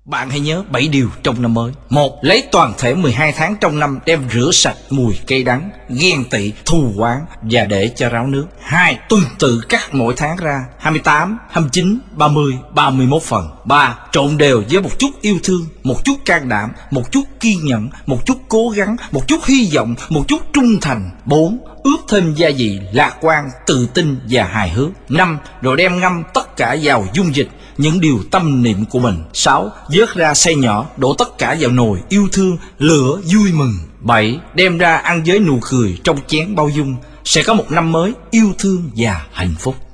Bạn hãy nhớ 7 điều trong năm mới. 1. Lấy toàn thể 12 tháng trong năm đem rửa sạch mùi cay đắng, ghen tị, thù oán và để cho ráo nước. 2. Tuần tự cắt mỗi tháng ra 28, 29, 30, 31 phần. 3. Trộn đều với một chút yêu thương, một chút can đảm, một chút kiên nhẫn, một chút cố gắng, một chút hy vọng, một chút trung thành. 4. Ướp thêm gia vị lạc quan, tự tin và hài hước. 5. Rồi đem ngâm tất cả vào dung dịch những điều tâm niệm của mình. 6. Vớt ra xay nhỏ, đổ tất cả vào nồi yêu thương, lửa vui mừng. 7. Đem ra ăn với nụ cười trong chén bao dung. Sẽ có một năm mới yêu thương và hạnh phúc.